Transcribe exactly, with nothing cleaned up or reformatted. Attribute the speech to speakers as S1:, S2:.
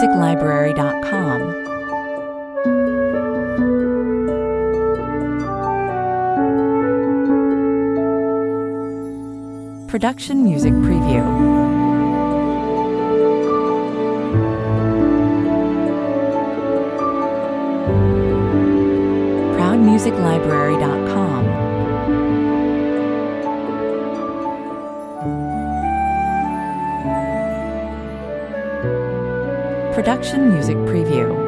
S1: music library dot com. Production Music Preview. proud music library dot com. Production Music Preview.